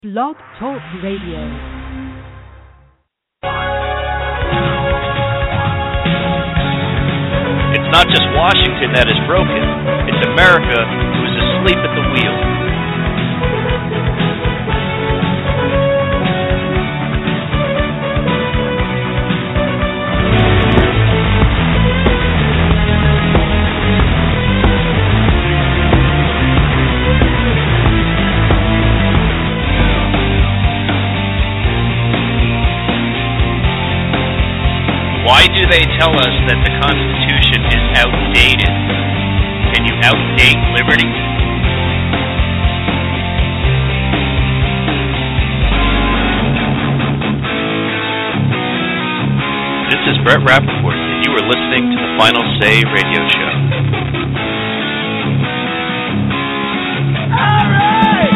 Blog Talk Radio. It's not just Washington that is broken, it's America who is asleep at the wheel. Why do they tell us that the Constitution is outdated? Can you outdate liberty? This is Brett Rappaport, and you are listening to the Final Say radio show. All right!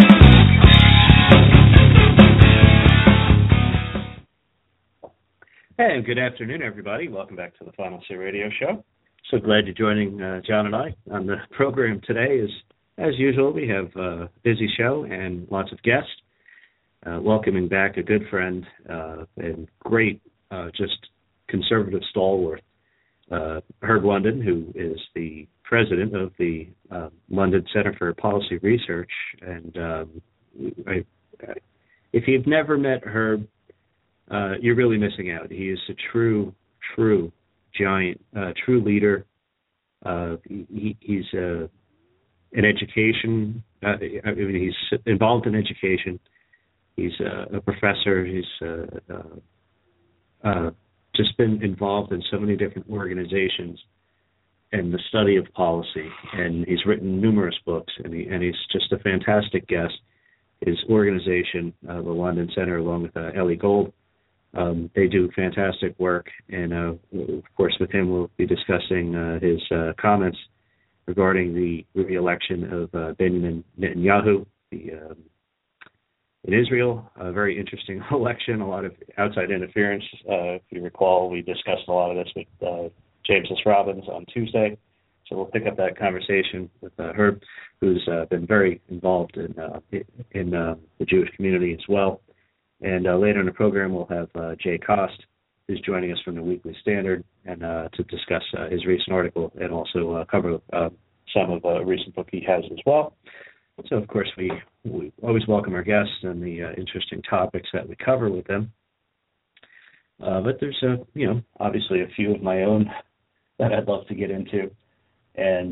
Hey, good afternoon, everybody. Welcome back to the Final Say Radio Show. So glad you're joining John and I on the program today. As usual, we have a busy show and lots of guests. Welcoming back a good friend and great, just conservative stalwart, Herb London, who is the president of the London Center for Policy Research. And if you've never met Herb, you're really missing out. He is a true giant, true leader. He's in education. He's involved in education. He's a professor. He's just been involved in so many different organizations and the study of policy. And he's written numerous books, and he's just a fantastic guest. His organization, the London Center, along with Ellie Gold, they do fantastic work, and of course with him we'll be discussing his comments regarding the re-election of Benjamin Netanyahu in Israel. A very interesting election, a lot of outside interference. If you recall, we discussed a lot of this with James S. Robbins on Tuesday, so we'll pick up that conversation with Herb, who's been very involved in the Jewish community as well. And later in the program, we'll have Jay Cost, who's joining us from the Weekly Standard, and to discuss his recent article and also cover some of a recent book he has as well. So, of course, we always welcome our guests and the interesting topics that we cover with them. But there's, obviously a few of my own that I'd love to get into. And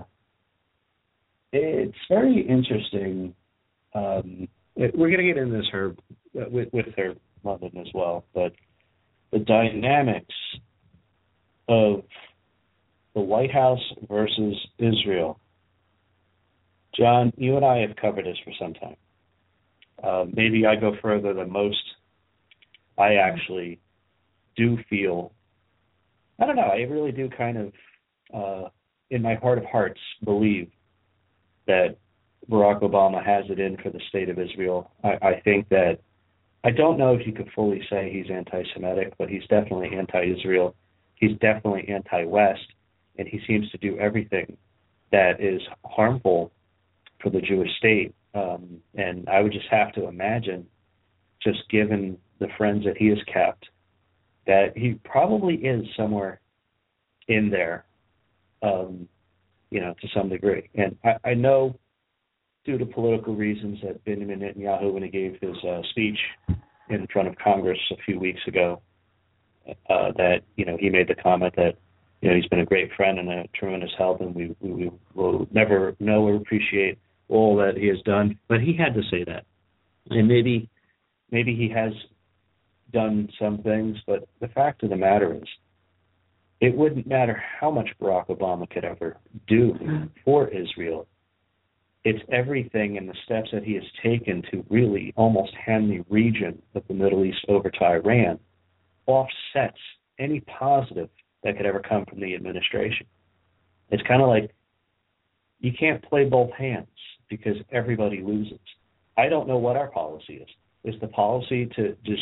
it's very interesting. We're going to get into this, Herb, with Herb London as well, but the dynamics of the White House versus Israel. John, you and I have covered this for some time. Maybe I go further than most. I actually do feel, I don't know, I really do kind of, in my heart of hearts, believe that Barack Obama has it in for the state of Israel. I think that, I don't know if you could fully say he's anti-Semitic, but he's definitely anti-Israel. He's definitely anti-West, and he seems to do everything that is harmful for the Jewish state. And I would just have to imagine, just given the friends that he has kept, that he probably is somewhere in there, to some degree. And I know, due to political reasons, that Benjamin Netanyahu, when he gave his speech in front of Congress a few weeks ago, that, he made the comment that, he's been a great friend and a tremendous help, and we will never know or appreciate all that he has done. But he had to say that. And maybe he has done some things, but the fact of the matter is, it wouldn't matter how much Barack Obama could ever do for Israel. It's everything and the steps that he has taken to really almost hand the region of the Middle East over to Iran offsets any positive that could ever come from the administration. It's kind of like you can't play both hands because everybody loses. I don't know what our policy is. Is the policy to just,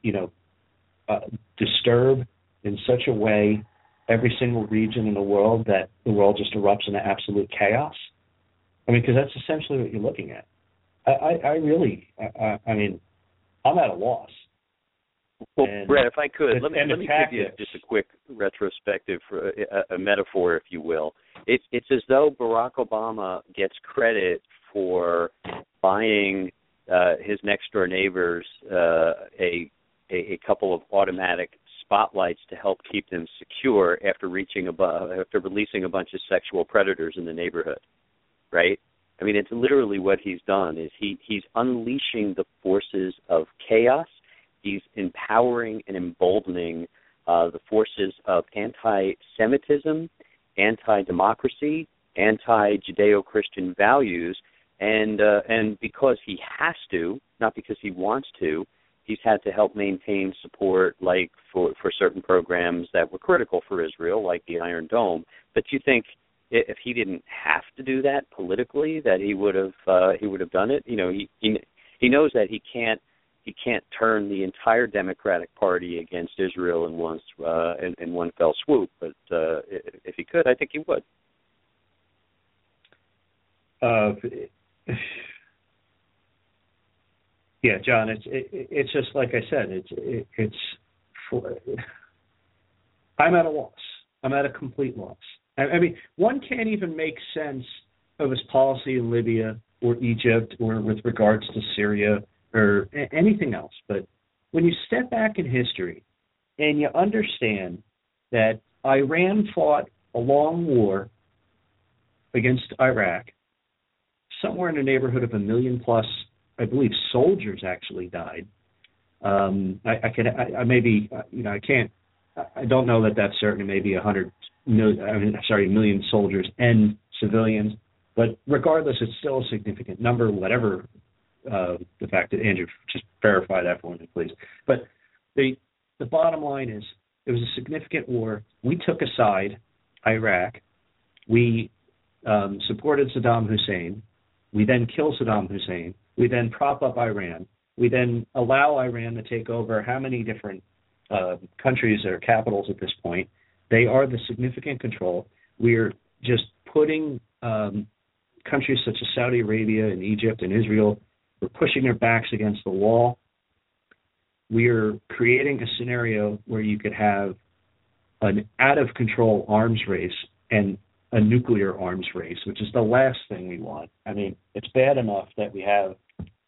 disturb in such a way every single region in the world that the world just erupts into absolute chaos? I mean, because that's essentially what you're looking at. I really, I mean, I'm at a loss. Well, Brett, if I could, let me give you just a quick retrospective, for a metaphor, if you will. It's as though Barack Obama gets credit for buying his next-door neighbors a couple of automatic spotlights to help keep them secure after releasing a bunch of sexual predators in the neighborhood, right? I mean, it's literally what he's done is he's unleashing the forces of chaos. He's empowering and emboldening the forces of anti-Semitism, anti-democracy, anti-Judeo-Christian values, and because he has to, not because he wants to, he's had to help maintain support, like for certain programs that were critical for Israel, like the Iron Dome. But you think if he didn't have to do that politically, that he would have done it? You know, he knows that he can't turn the entire Democratic Party against Israel in one fell swoop. But if he could, I think he would. Yeah, John. It's just like I said. I'm at a loss. I'm at a complete loss. I mean, one can't even make sense of his policy in Libya or Egypt or with regards to Syria or anything else. But when you step back in history and you understand that Iran fought a long war against Iraq, somewhere in the neighborhood of 1 million plus, I believe, soldiers actually died. I don't know that that's certain. Maybe 100 million soldiers and civilians. But regardless, it's still a significant number, whatever the fact that Andrew just verify that for me, please. But the bottom line is it was a significant war. We took aside Iraq. We supported Saddam Hussein. We then kill Saddam Hussein. We then prop up Iran. We then allow Iran to take over how many different countries or capitals at this point. They are the significant control. We're just putting countries such as Saudi Arabia and Egypt and Israel, we're pushing their backs against the wall. We're creating a scenario where you could have an out-of-control arms race and a nuclear arms race, which is the last thing we want. I mean, it's bad enough that we have,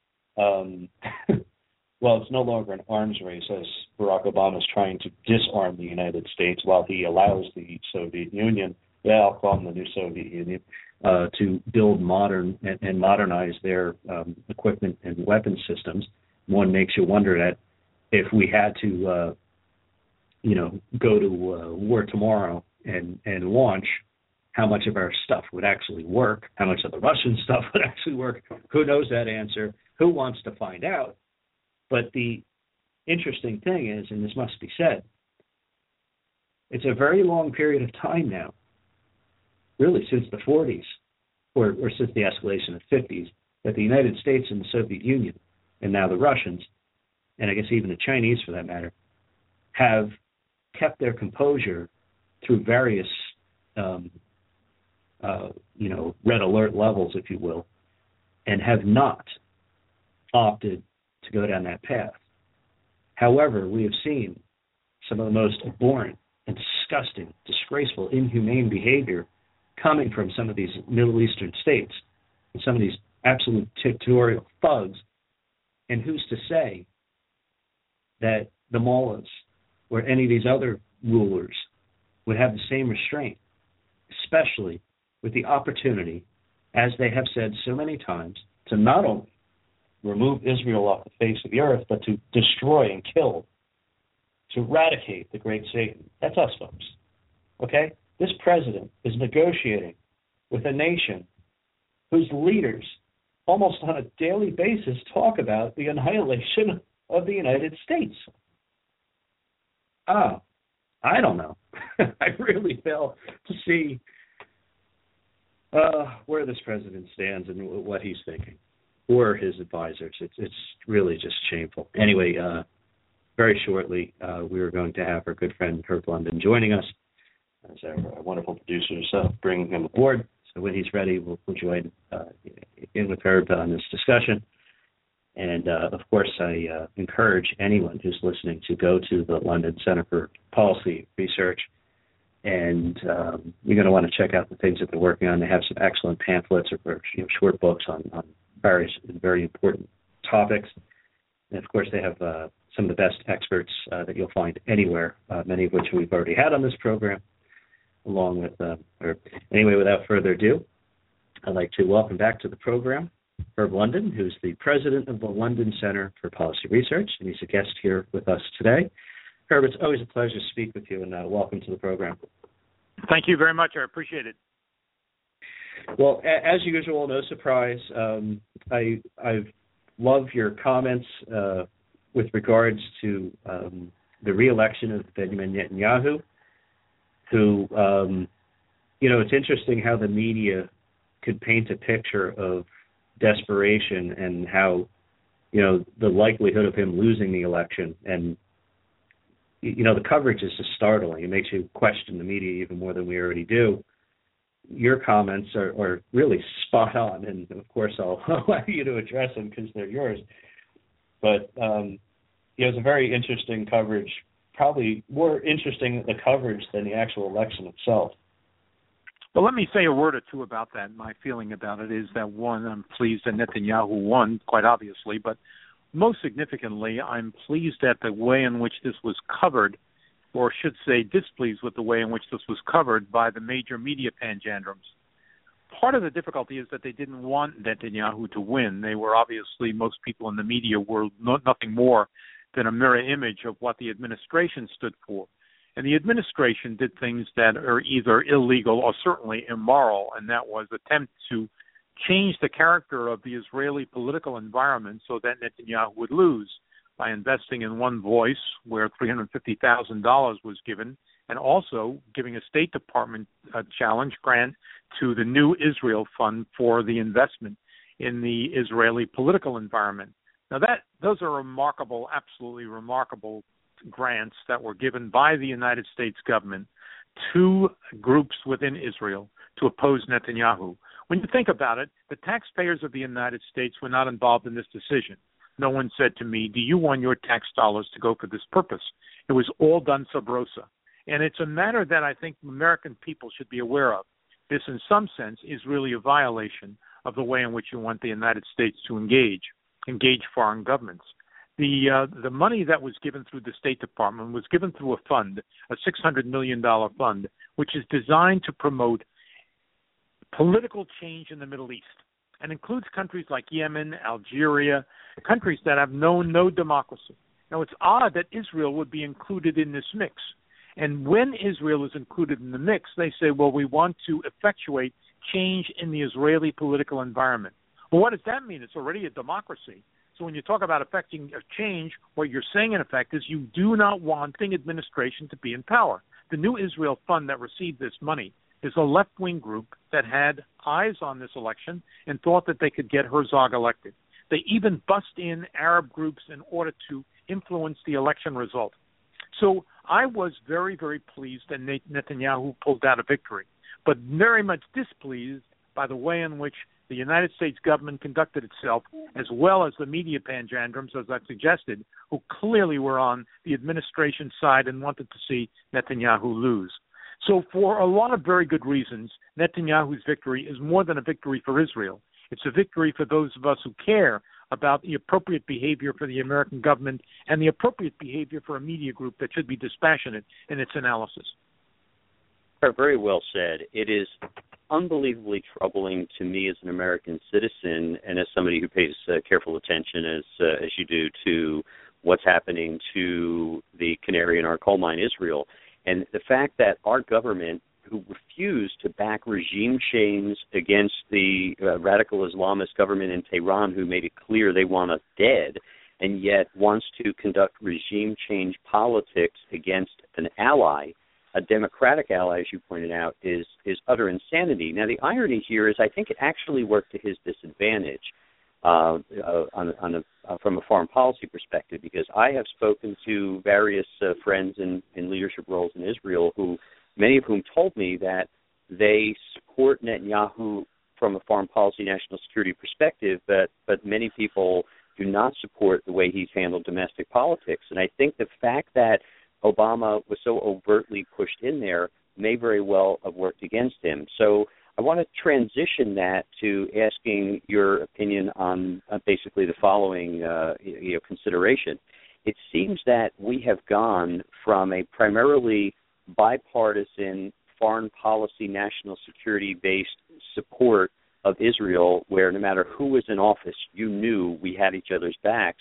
well, it's no longer an arms race as Barack Obama is trying to disarm the United States while he allows the Soviet Union, I'll call them the new Soviet Union, to build modern and modernize their equipment and weapon systems. One makes you wonder that if we had to, go to war tomorrow and launch, how much of our stuff would actually work, how much of the Russian stuff would actually work. Who knows that answer? Who wants to find out? But the interesting thing is, and this must be said, it's a very long period of time now, really since the 40s, or since the escalation of the 50s, that the United States and the Soviet Union, and now the Russians, and I guess even the Chinese for that matter, have kept their composure through various red alert levels, if you will, and have not opted to go down that path. However, we have seen some of the most abhorrent and disgusting, disgraceful, inhumane behavior coming from some of these Middle Eastern states and some of these absolute dictatorial thugs. And who's to say that the mullahs or any of these other rulers would have the same restraint, especially with the opportunity, as they have said so many times, to not only remove Israel off the face of the earth, but to destroy and kill, to eradicate the great Satan. That's us, folks. Okay? This president is negotiating with a nation whose leaders almost on a daily basis talk about the annihilation of the United States. I don't know. I really fail to see where this president stands and what he's thinking, or his advisors. It's really just shameful. Anyway, very shortly, we are going to have our good friend Herb London joining us as our wonderful producers, bringing him aboard. when he's ready, we'll join in with Herb on this discussion. And, of course, I encourage anyone who's listening to go to the London Center for Policy Research. And you're going to want to check out the things that they're working on. They have some excellent pamphlets or short books on various very important topics. And, of course, they have some of the best experts that you'll find anywhere, many of which we've already had on this program, along with Herb. Anyway, without further ado, I'd like to welcome back to the program Herb London, who's the president of the London Center for Policy Research, and he's a guest here with us today. Herb, it's always a pleasure to speak with you, and welcome to the program. Thank you very much. I appreciate it. Well, as usual, no surprise, I love your comments with regards to the re-election of Benjamin Netanyahu, who, it's interesting how the media could paint a picture of desperation and how, the likelihood of him losing the election. And, the coverage is just startling. It makes you question the media even more than we already do. Your comments are really spot on, and, of course, I'll allow you to address them because they're yours. But, it's a very interesting coverage, probably more interesting the coverage than the actual election itself. Well, let me say a word or two about that. My feeling about it is that, one, I'm pleased that Netanyahu won, quite obviously, but most significantly, I'm pleased at the way in which this was covered, or should say displeased with the way in which this was covered by the major media panjandrums. Part of the difficulty is that they didn't want Netanyahu to win. They were obviously, most people in the media were nothing more than a mirror image of what the administration stood for. And the administration did things that are either illegal or certainly immoral, and that was attempt to change the character of the Israeli political environment so that Netanyahu would lose by investing in One Voice, where $350,000 was given, and also giving a State Department challenge grant to the New Israel Fund for the investment in the Israeli political environment. Now, those are remarkable, absolutely remarkable grants that were given by the United States government to groups within Israel to oppose Netanyahu. When you think about it, the taxpayers of the United States were not involved in this decision. No one said to me, do you want your tax dollars to go for this purpose? It was all done sub rosa. And it's a matter that I think American people should be aware of. This, in some sense, is really a violation of the way in which you want the United States to engage foreign governments. The money that was given through the State Department was given through a fund, a $600 million fund, which is designed to promote political change in the Middle East and includes countries like Yemen, Algeria, countries that have known no democracy. Now, it's odd that Israel would be included in this mix. And when Israel is included in the mix, they say, well, we want to effectuate change in the Israeli political environment. Well, what does that mean? It's already a democracy. So when you talk about affecting a change, what you're saying, in effect, is you do not want the administration to be in power. The New Israel Fund that received this money is a left-wing group that had eyes on this election and thought that they could get Herzog elected. They even bust in Arab groups in order to influence the election result. So I was very, very pleased that Netanyahu pulled out a victory, but very much displeased by the way in which the United States government conducted itself, as well as the media panjandrums, as I suggested, who clearly were on the administration side and wanted to see Netanyahu lose. So for a lot of very good reasons, Netanyahu's victory is more than a victory for Israel. It's a victory for those of us who care about the appropriate behavior for the American government and the appropriate behavior for a media group that should be dispassionate in its analysis. Very well said. It is unbelievably troubling to me as an American citizen and as somebody who pays careful attention, as you do, to what's happening to the canary in our coal mine, Israel. And the fact that our government, who refused to back regime change against the radical Islamist government in Tehran, who made it clear they want us dead, and yet wants to conduct regime change politics against an ally, a democratic ally, as you pointed out, is utter insanity. Now, the irony here is I think it actually worked to his disadvantage from a foreign policy perspective, because I have spoken to various friends in leadership roles in Israel, many of whom told me that they support Netanyahu from a foreign policy, national security perspective, but many people do not support the way he's handled domestic politics. And I think the fact that Obama was so overtly pushed in there may very well have worked against him. So I want to transition that to asking your opinion on basically the following consideration. It seems that we have gone from a primarily bipartisan foreign policy, national security-based support of Israel, where no matter who was in office, you knew we had each other's backs,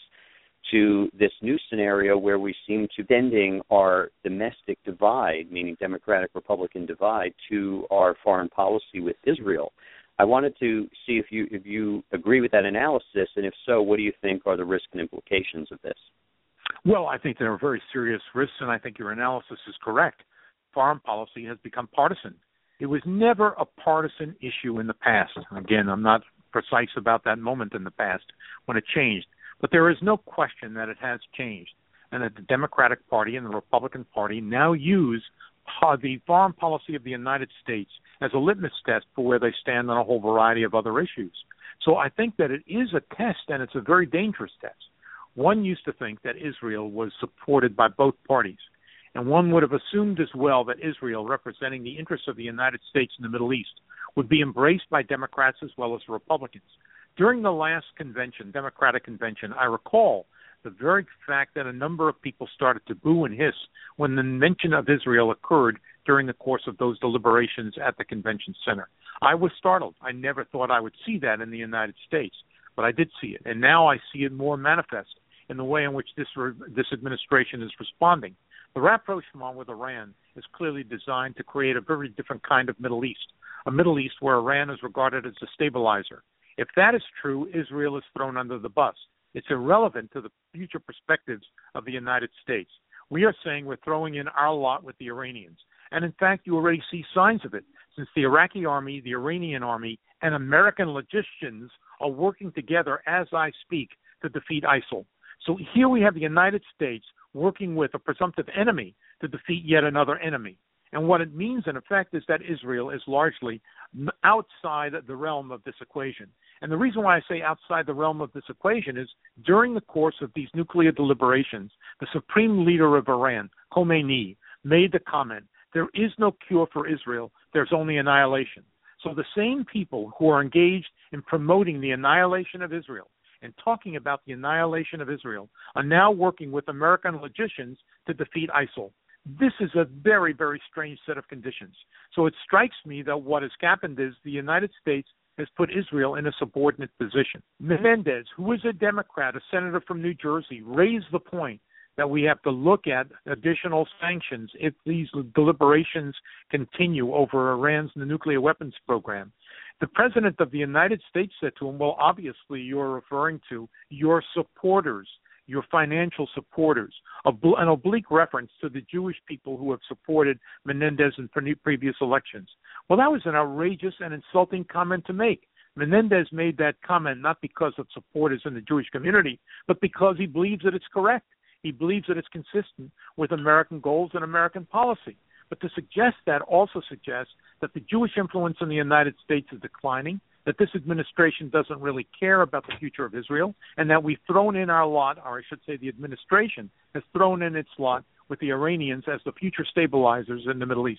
to this new scenario where we seem to be bending our domestic divide, meaning Democratic-Republican divide, to our foreign policy with Israel. I wanted to see if you agree with that analysis, and if so, what do you think are the risks and implications of this? Well, I think there are very serious risks, and I think your analysis is correct. Foreign policy has become partisan. It was never a partisan issue in the past. Again, I'm not precise about that moment in the past when it changed. But there is no question that it has changed, and that the Democratic Party and the Republican Party now use the foreign policy of the United States as a litmus test for where they stand on a whole variety of other issues. So I think that it is a test, and it's a very dangerous test. One used to think that Israel was supported by both parties, and one would have assumed as well that Israel, representing the interests of the United States in the Middle East, would be embraced by Democrats as well as Republicans. During the last convention, Democratic convention, I recall the very fact that a number of people started to boo and hiss when the mention of Israel occurred during the course of those deliberations at the convention center. I was startled. I never thought I would see that in the United States, but I did see it. And now I see it more manifest in the way in which this administration is responding. The rapprochement with Iran is clearly designed to create a very different kind of Middle East, a Middle East where Iran is regarded as a stabilizer. If that is true, Israel is thrown under the bus. It's irrelevant to the future perspectives of the United States. We are saying we're throwing in our lot with the Iranians. And in fact, you already see signs of it, since the Iraqi army, the Iranian army, and American logicians are working together as I speak to defeat ISIL. So here we have the United States working with a presumptive enemy to defeat yet another enemy. And what it means, in effect, is that Israel is largely outside the realm of this equation. And the reason why I say outside the realm of this equation is during the course of these nuclear deliberations, the supreme leader of Iran, Khomeini, made the comment, there is no cure for Israel, there's only annihilation. So the same people who are engaged in promoting the annihilation of Israel and talking about the annihilation of Israel are now working with American logicians to defeat ISIL. This is a very, very strange set of conditions. So it strikes me that what has happened is the United States has put Israel in a subordinate position. Menendez, who is a Democrat, a senator from New Jersey, raised the point that we have to look at additional sanctions if these deliberations continue over Iran's nuclear weapons program. The president of the United States said to him, well, obviously you're referring to your supporters, your financial supporters, an oblique reference to the Jewish people who have supported Menendez in previous elections. Well, that was an outrageous and insulting comment to make. Menendez made that comment not because of supporters in the Jewish community, but because he believes that it's correct. He believes that it's consistent with American goals and American policy. But to suggest that also suggests that the Jewish influence in the United States is declining, that this administration doesn't really care about the future of Israel, and that we've thrown in our lot, or I should say the administration has thrown in its lot with the Iranians as the future stabilizers in the Middle East.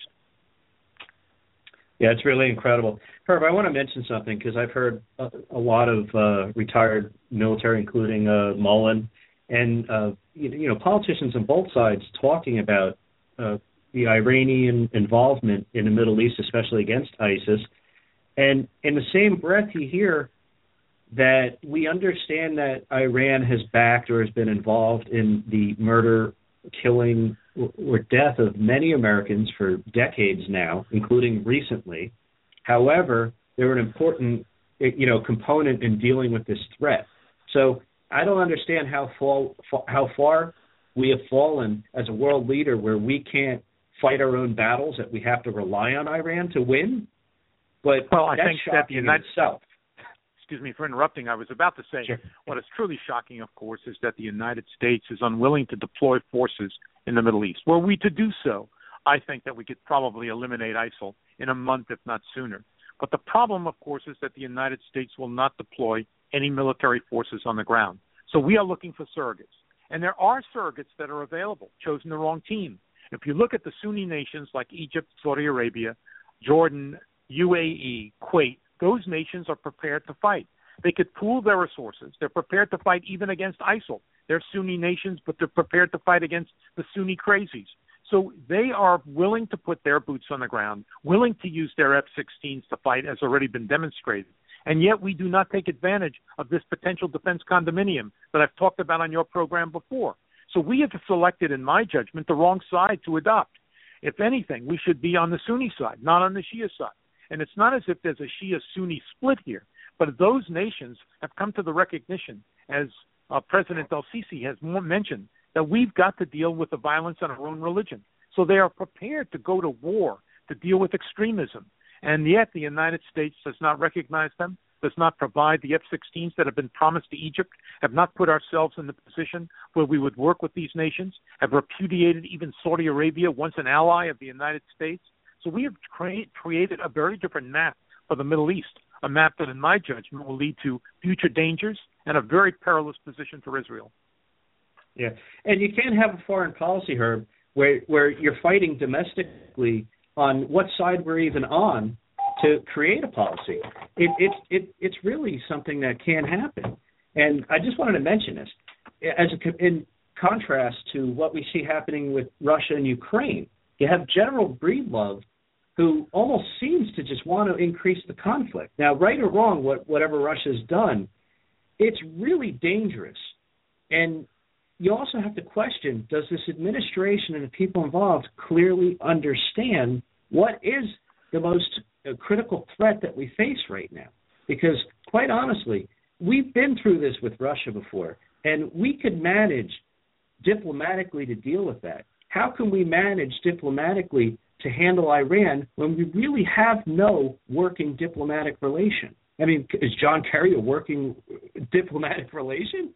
Yeah, it's really incredible. Herb, I want to mention something because I've heard a lot of retired military, including Mullen, and politicians on both sides talking about the Iranian involvement in the Middle East, especially against ISIS. And in the same breath, you hear that we understand that Iran has backed or has been involved in the murder, killing, or death of many Americans for decades now, including recently. However, they're an important, component in dealing with this threat. So I don't understand how far we have fallen as a world leader where we can't fight our own battles, that we have to rely on Iran to win. But I think that the United States. Excuse me for interrupting. I was about to say, sure. What is truly shocking, of course, is that the United States is unwilling to deploy forces in the Middle East. Were we to do so, I think that we could probably eliminate ISIL in a month, if not sooner. But the problem, of course, is that the United States will not deploy any military forces on the ground. So we are looking for surrogates. And there are surrogates that are available, chosen the wrong team. If you look at the Sunni nations like Egypt, Saudi Arabia, Jordan, UAE, Kuwait, those nations are prepared to fight. They could pool their resources. They're prepared to fight even against ISIL. They're Sunni nations, but they're prepared to fight against the Sunni crazies. So they are willing to put their boots on the ground, willing to use their F-16s to fight, as already been demonstrated. And yet we do not take advantage of this potential defense condominium that I've talked about on your program before. So we have selected, in my judgment, the wrong side to adopt. If anything, we should be on the Sunni side, not on the Shia side. And it's not as if there's a Shia-Sunni split here, but those nations have come to the recognition, as President El-Sisi has mentioned, that we've got to deal with the violence in our own religion. So they are prepared to go to war to deal with extremism. And yet the United States does not recognize them, does not provide the F-16s that have been promised to Egypt, have not put ourselves in the position where we would work with these nations, have repudiated even Saudi Arabia, once an ally of the United States. So we have created a very different map for the Middle East, a map that, in my judgment, will lead to future dangers and a very perilous position for Israel. Yeah, and you can't have a foreign policy, Herb, where you're fighting domestically on what side we're even on to create a policy. It's really something that can happen. And I just wanted to mention this in contrast to what we see happening with Russia and Ukraine. You have General Breedlove, who almost seems to just want to increase the conflict. Now, right or wrong, whatever Russia's done, it's really dangerous. And you also have to question, does this administration and the people involved clearly understand what is the most critical threat that we face right now? Because, quite honestly, we've been through this with Russia before, and we could manage diplomatically to deal with that. How can we manage diplomatically to handle Iran when we really have no working diplomatic relation? I mean, is John Kerry a working diplomatic relation?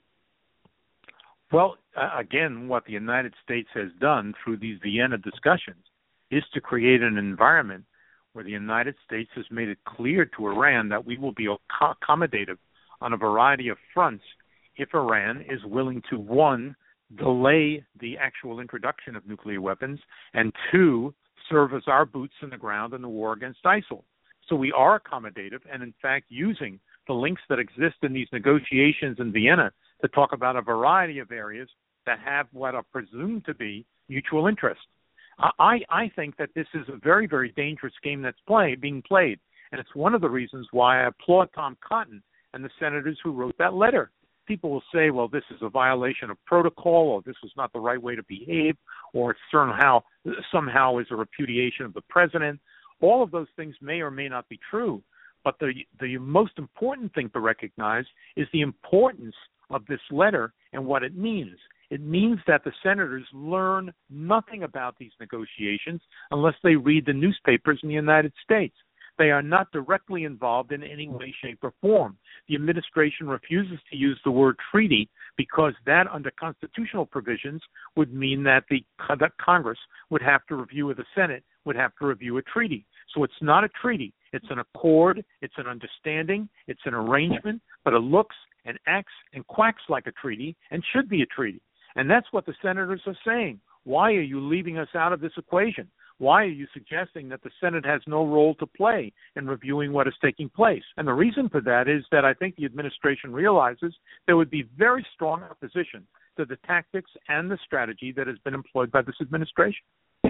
Well, again, what the United States has done through these Vienna discussions is to create an environment where the United States has made it clear to Iran that we will be accommodative on a variety of fronts if Iran is willing to, one, delay the actual introduction of nuclear weapons, and two, serve as our boots in the ground in the war against ISIL. So we are accommodative and, in fact, using the links that exist in these negotiations in Vienna to talk about a variety of areas that have what are presumed to be mutual interest. I think that this is a very, very dangerous game that's being played, and it's one of the reasons why I applaud Tom Cotton and the senators who wrote that letter. People will say, well, this is a violation of protocol, or this was not the right way to behave, or somehow is a repudiation of the president. All of those things may or may not be true, but the most important thing to recognize is the importance of this letter and what it means. It means that the senators learn nothing about these negotiations unless they read the newspapers in the United States. They are not directly involved in any way, shape, or form. The administration refuses to use the word treaty because that, under constitutional provisions, would mean that that Congress would have to review, or the Senate would have to review a treaty. So it's not a treaty. It's an accord. It's an understanding. It's an arrangement. But it looks and acts and quacks like a treaty and should be a treaty. And that's what the senators are saying. Why are you leaving us out of this equation? Why are you suggesting that the Senate has no role to play in reviewing what is taking place? And the reason for that is that I think the administration realizes there would be very strong opposition to the tactics and the strategy that has been employed by this administration.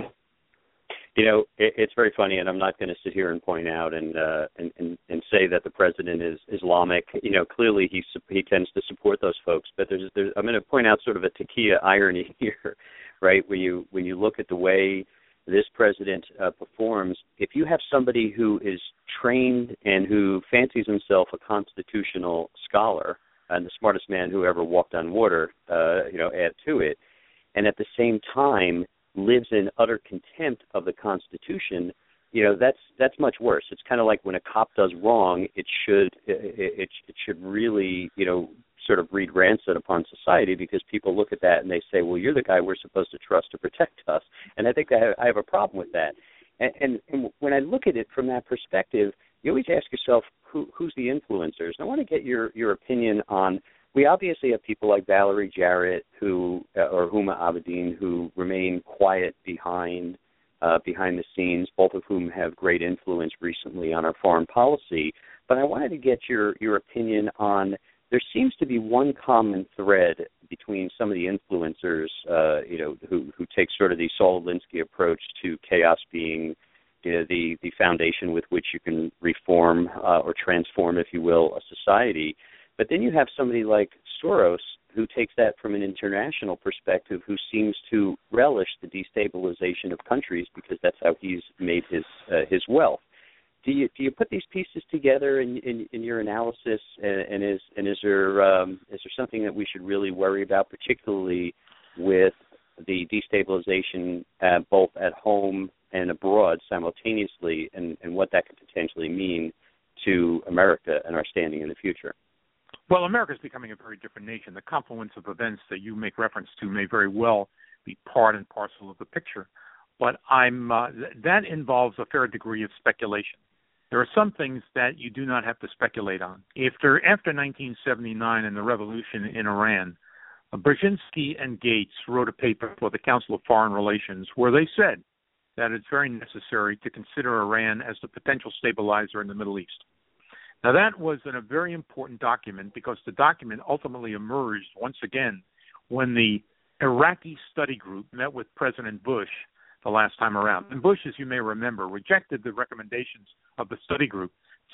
You know, it's very funny, and I'm not going to sit here and point out and say that the president is Islamic. You know, clearly he tends to support those folks. But I'm going to point out sort of a Taqiya irony here, right? When you look at the way this president performs, if you have somebody who is trained and who fancies himself a constitutional scholar and the smartest man who ever walked on water, add to it, and at the same time lives in utter contempt of the Constitution, that's much worse. It's kind of like when a cop does wrong, it should really, sort of breed rancid upon society, because people look at that and they say, well, you're the guy we're supposed to trust to protect us. And I think I have a problem with that. And when I look at it from that perspective, you always ask yourself who's the influencers. And I want to get your opinion on. We obviously have people like Valerie Jarrett or Huma Abedin who remain quiet behind the scenes, both of whom have great influence recently on our foreign policy. But I wanted to get your opinion on. There seems to be one common thread between some of the influencers, who take sort of the Saul Alinsky approach to chaos being, the foundation with which you can reform or transform, if you will, a society. But then you have somebody like Soros who takes that from an international perspective, who seems to relish the destabilization of countries because that's how he's made his wealth. Do you put these pieces together in your analysis, and is there something that we should really worry about, particularly with the destabilization both at home and abroad simultaneously, and what that could potentially mean to America and our standing in the future? Well, America is becoming a very different nation. The confluence of events that you make reference to may very well be part and parcel of the picture, but that involves a fair degree of speculation. There are some things that you do not have to speculate on. After 1979 and the revolution in Iran, Brzezinski and Gates wrote a paper for the Council of Foreign Relations where they said that it's very necessary to consider Iran as the potential stabilizer in the Middle East. Now, that was a very important document because the document ultimately emerged once again when the Iraqi study group met with President Bush the last time around. And Bush, as you may remember, rejected the recommendations of the study group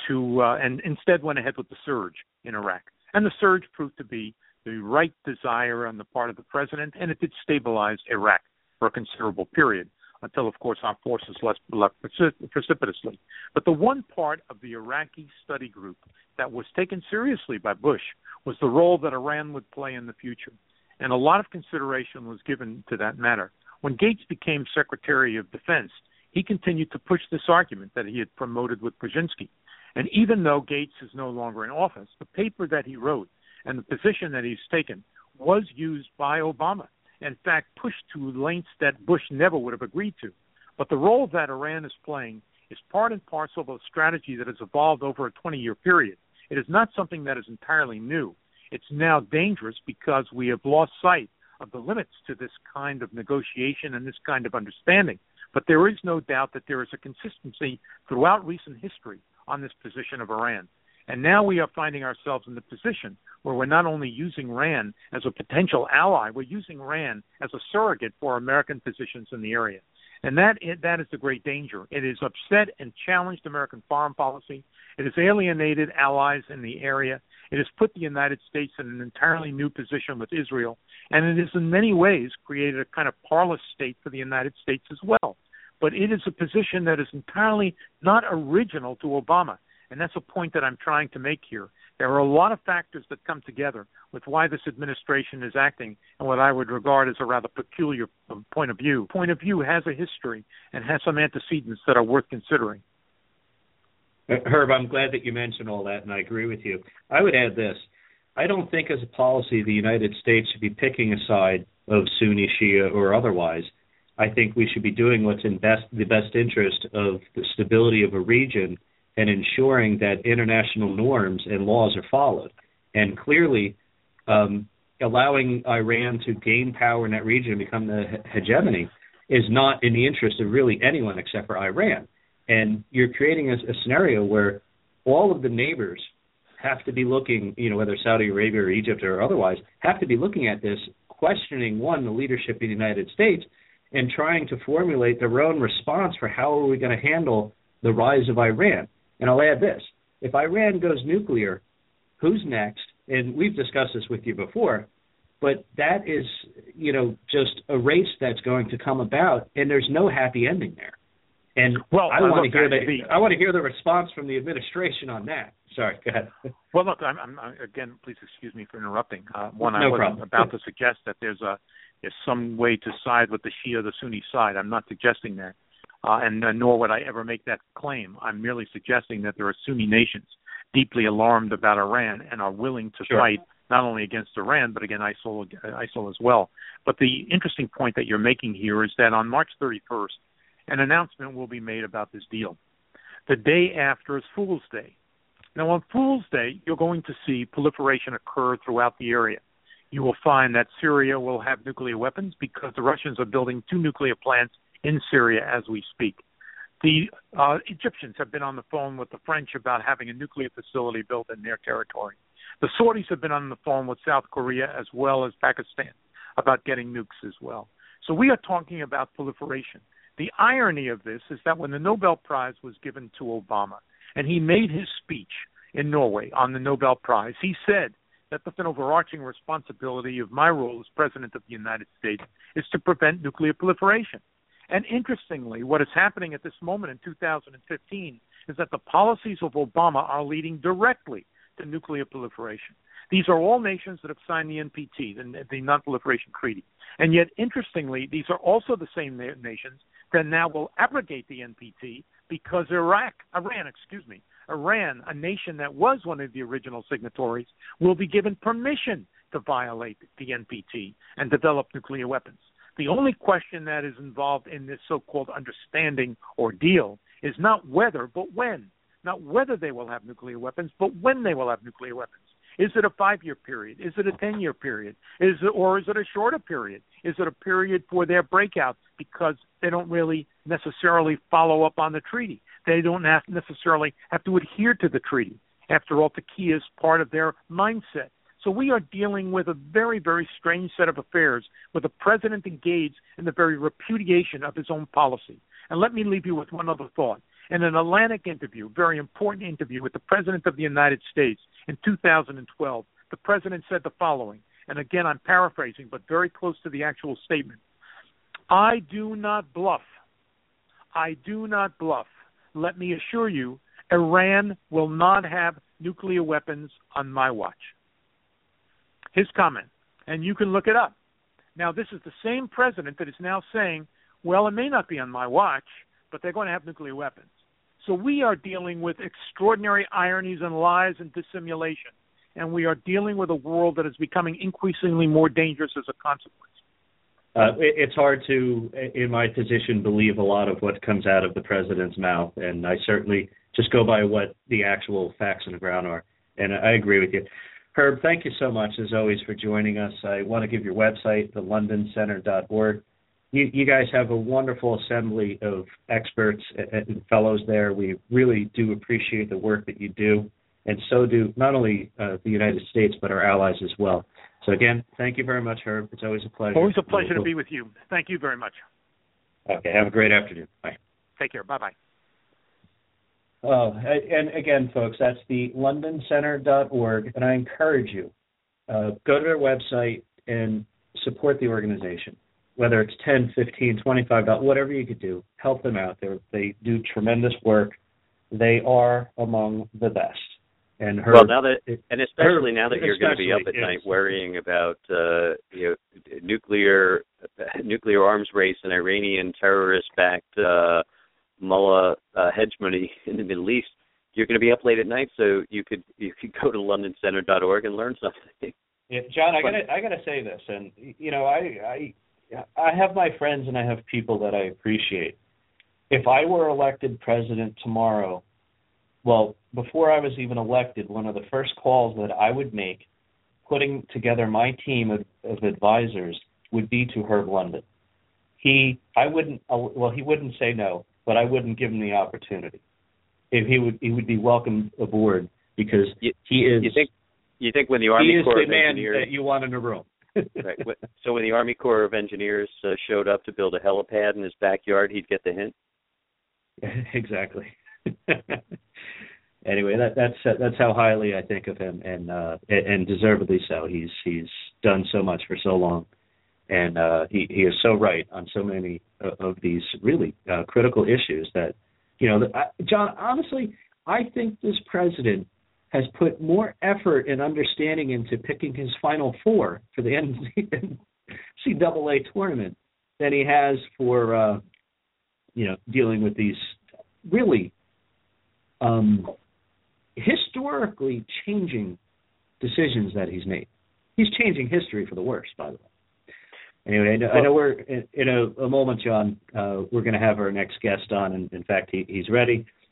and instead went ahead with the surge in Iraq. And the surge proved to be the right desire on the part of the president, and it did stabilize Iraq for a considerable period until, of course, our forces left precipitously. But the one part of the Iraqi study group that was taken seriously by Bush was the role that Iran would play in the future. And a lot of consideration was given to that matter. When Gates became Secretary of Defense, he continued to push this argument that he had promoted with Brzezinski. And even though Gates is no longer in office, the paper that he wrote and the position that he's taken was used by Obama. In fact, pushed to lengths that Bush never would have agreed to. But the role that Iran is playing is part and parcel of a strategy that has evolved over a 20-year period. It is not something that is entirely new. It's now dangerous because we have lost sight of the limits to this kind of negotiation and this kind of understanding. But there is no doubt that there is a consistency throughout recent history on this position of Iran. And now we are finding ourselves in the position where we're not only using Iran as a potential ally, we're using Iran as a surrogate for American positions in the area. And that is the great danger. It has upset and challenged American foreign policy. It has alienated allies in the area. It has put the United States in an entirely new position with Israel. And it has in many ways created a kind of parlous state for the United States as well. But it is a position that is entirely not original to Obama. And that's a point that I'm trying to make here. There are a lot of factors that come together with why this administration is acting in what I would regard as a rather peculiar point of view. Point of view has a history and has some antecedents that are worth considering. Herb, I'm glad that you mentioned all that, and I agree with you. I would add this. I don't think as a policy the United States should be picking a side of Sunni, Shia, or otherwise. I think we should be doing what's in the best interest of the stability of a region and ensuring that international norms and laws are followed. And clearly, allowing Iran to gain power in that region and become the hegemony is not in the interest of really anyone except for Iran. And you're creating a scenario where all of the neighbors have to be looking, whether Saudi Arabia or Egypt or otherwise, have to be looking at this, questioning, one, the leadership of the United States, and trying to formulate their own response for how are we going to handle the rise of Iran. And I'll add this. If Iran goes nuclear, who's next? And we've discussed this with you before, but that is, just a race that's going to come about, and there's no happy ending there. And I want to hear the response from the administration on that. Sorry, go ahead. Well, look, I'm again, please excuse me for interrupting. I wasn't about to suggest that there's some way to side with the Shia or the Sunni side. I'm not suggesting that. And nor would I ever make that claim. I'm merely suggesting that there are Sunni nations deeply alarmed about Iran and are willing to fight not only against Iran, but against ISIL as well. But the interesting point that you're making here is that on March 31st, an announcement will be made about this deal. The day after is Fool's Day. Now, on Fool's Day, you're going to see proliferation occur throughout the area. You will find that Syria will have nuclear weapons because the Russians are building 2 nuclear plants in Syria as we speak. The Egyptians have been on the phone with the French about having a nuclear facility built in their territory. The Saudis have been on the phone with South Korea as well as Pakistan about getting nukes as well. So we are talking about proliferation. The irony of this is that when the Nobel Prize was given to Obama, and he made his speech in Norway on the Nobel Prize, he said that the overarching responsibility of my role as President of the United States is to prevent nuclear proliferation. And interestingly, what is happening at this moment in 2015 is that the policies of Obama are leading directly to nuclear proliferation. These are all nations that have signed the NPT, the Non-Proliferation Treaty. And yet, interestingly, these are also the same nations that now will abrogate the NPT because Iran, a nation that was one of the original signatories, will be given permission to violate the NPT and develop nuclear weapons. The only question that is involved in this so-called understanding or deal is not whether, but when. Not whether they will have nuclear weapons, but when they will have nuclear weapons. Is it a 5-year period? Is it a 10-year period? Or is it a shorter period? Is it a period for their breakout because they don't really necessarily follow up on the treaty? They don't necessarily have to adhere to the treaty. After all, the key is part of their mindset. So we are dealing with a very, very strange set of affairs with a president engaged in the very repudiation of his own policy. And let me leave you with one other thought. In an Atlantic interview, very important interview with the President of the United States in 2012, the President said the following, and again I'm paraphrasing, but very close to the actual statement. I do not bluff. I do not bluff. Let me assure you, Iran will not have nuclear weapons on my watch. His comment, and you can look it up. Now, this is the same president that is now saying, well, it may not be on my watch, but they're going to have nuclear weapons. So we are dealing with extraordinary ironies and lies and dissimulation, and we are dealing with a world that is becoming increasingly more dangerous as a consequence. It's hard to, in my position, believe a lot of what comes out of the president's mouth, and I certainly just go by what the actual facts on the ground are, and I agree with you. Herb, thank you so much, as always, for joining us. I want to give your website, thelondoncenter.org. You guys have a wonderful assembly of experts and fellows there. We really do appreciate the work that you do, and so do not only the United States, but our allies as well. So, again, thank you very much, Herb. It's always a pleasure. Always a pleasure to be with you. Thank you very much. Okay, have a great afternoon. Bye. Take care. Bye-bye. Oh, and again, folks, that's the londoncenter.org, and I encourage you, go to their website and support the organization. Whether it's $10, $15, $25, whatever you could do, help them out. They do tremendous work. They are among the best. And Herb, now that now that you're going to be up at night worrying about nuclear arms race and Iranian terrorist-backed mullah hegemony in the Middle East, you're going to be up late at night, so you could go to londoncenter.org and learn something. Yeah, John, I got to say this, and I have my friends and I have people that I appreciate. If I were elected president tomorrow, well, before I was even elected, one of the first calls that I would make, putting together my team of advisors, would be to Herb London. He wouldn't say no, but I wouldn't give him the opportunity. He would be welcomed aboard because he is. You think when the Army Corps of Engineers, he is the man that you want in a room. Right. So when the Army Corps of Engineers showed up to build a helipad in his backyard, he'd get the hint? Exactly. Anyway, that's how highly I think of him, and deservedly so. He's done so much for so long, and he is so right on so many of these really critical issues that, John, honestly, I think this president has put more effort and understanding into picking his Final Four for the NCAA tournament than he has for, dealing with these really historically changing decisions that he's made. He's changing history for the worse, by the way. Anyway, I know we're in a moment, John. We're going to have our next guest on, and in fact, he's ready.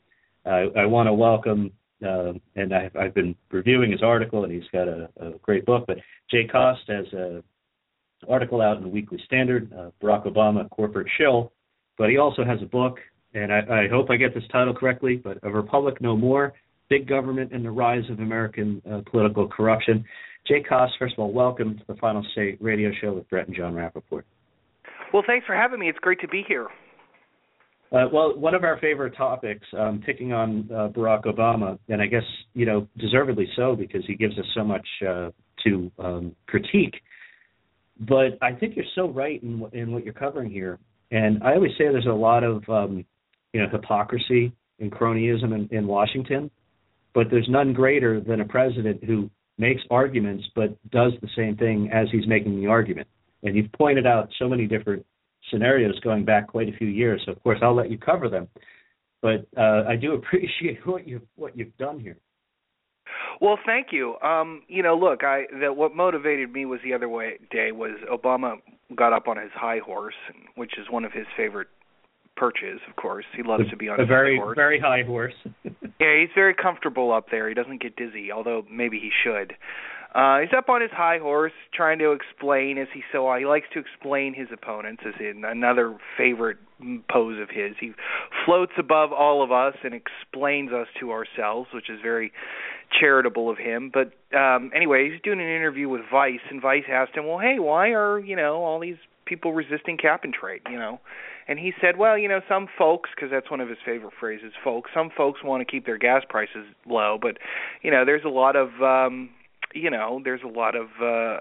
I want to welcome, and I've been reviewing his article, and he's got a great book, but Jay Cost has an article out in the Weekly Standard, Barack Obama, Corporate Shill, but he also has a book, and I hope I get this title correctly, but A Republic No More, Big Government and the Rise of American Political Corruption. Jay Cost, first of all, welcome to the Final Say radio show with Brett and John Rappaport. Well, thanks for having me. It's great to be here. Well, one of our favorite topics, picking on Barack Obama, and I guess, deservedly so, because he gives us so much to critique. But I think you're so right in what you're covering here. And I always say there's a lot of, hypocrisy and cronyism in Washington, but there's none greater than a president who makes arguments but does the same thing as he's making the argument. And you've pointed out so many different scenarios going back quite a few years, so of course I'll let you cover them. But I do appreciate what you've done here. Well, thank you. Look, what motivated me was the other day was Obama got up on his high horse, which is one of his favorite perches, of course. He loves to be on his high horse. A very high horse. Yeah, he's very comfortable up there. He doesn't get dizzy, although maybe he should. He's up on his high horse trying to explain, he likes to explain his opponents, as in another favorite pose of his. He floats above all of us and explains us to ourselves, which is very charitable of him. But anyway, he's doing an interview with Vice, and Vice asked him, well, hey, why are, all these people resisting cap and trade, And he said, well, some folks, because that's one of his favorite phrases, some folks want to keep their gas prices low, but, there's a lot of... there's a lot of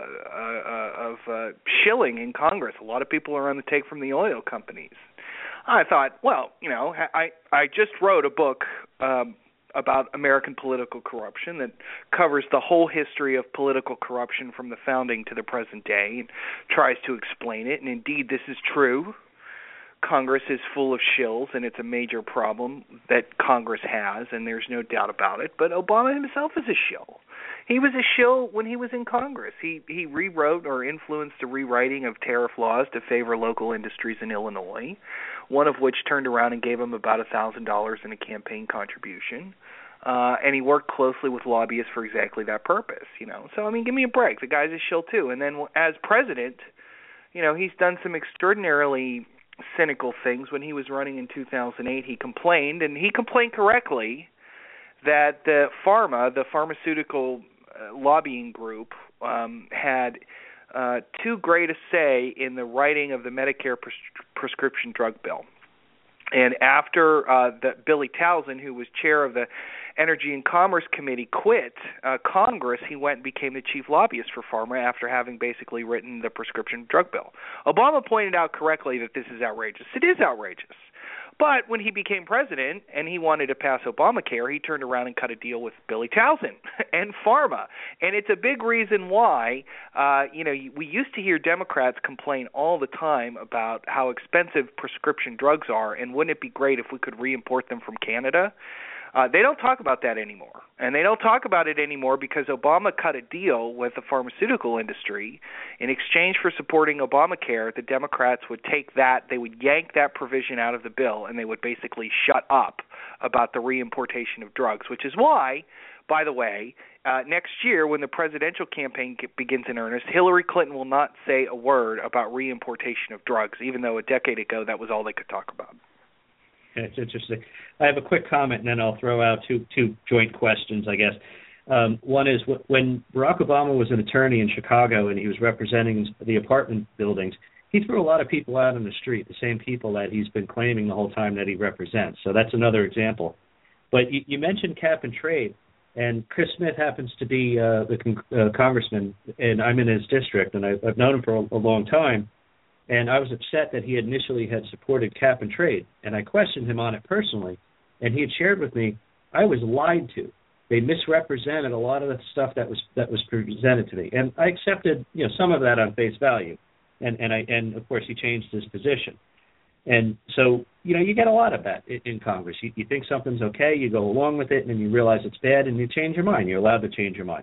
shilling in Congress. A lot of people are on the take from the oil companies. I thought, well, I just wrote a book about American political corruption that covers the whole history of political corruption from the founding to the present day and tries to explain it. And indeed, this is true. Congress is full of shills, and it's a major problem that Congress has, and there's no doubt about it. But Obama himself is a shill. He was a shill when he was in Congress. He rewrote or influenced the rewriting of tariff laws to favor local industries in Illinois, one of which turned around and gave him about $1,000 in a campaign contribution. And he worked closely with lobbyists for exactly that purpose, So, give me a break. The guy's a shill, too. And then as president, he's done some extraordinarily cynical things. When he was running in 2008, he complained, and he complained correctly, that the pharmaceutical lobbying group, had too great a say in the writing of the Medicare prescription drug bill. And after Billy Townsend, who was chair of the Energy and Commerce Committee, quit Congress, he went and became the chief lobbyist for pharma after having basically written the prescription drug bill. Obama pointed out correctly that this is outrageous. It is outrageous. But when he became president and he wanted to pass Obamacare, he turned around and cut a deal with Billy Townsend and pharma. And it's a big reason why, we used to hear Democrats complain all the time about how expensive prescription drugs are, and wouldn't it be great if we could re-import them from Canada? They don't talk about that anymore. And they don't talk about it anymore because Obama cut a deal with the pharmaceutical industry. In exchange for supporting Obamacare, the Democrats would take that, they would yank that provision out of the bill, and they would basically shut up about the reimportation of drugs, which is why, by the way, next year when the presidential campaign begins in earnest, Hillary Clinton will not say a word about reimportation of drugs, even though a decade ago that was all they could talk about. It's interesting. I have a quick comment, and then I'll throw out two joint questions, I guess. One is when Barack Obama was an attorney in Chicago and he was representing the apartment buildings, he threw a lot of people out on the street, the same people that he's been claiming the whole time that he represents. So that's another example. But you mentioned cap and trade, and Chris Smith happens to be the congressman, and I'm in his district, and I've known him for a long time. And I was upset that he initially had supported cap and trade, and I questioned him on it personally. And he had shared with me, I was lied to. They misrepresented a lot of the stuff that was presented to me, and I accepted some of that on face value. And of course he changed his position. And so you get a lot of that in Congress. You think something's okay, you go along with it, and then you realize it's bad, and you change your mind. You're allowed to change your mind.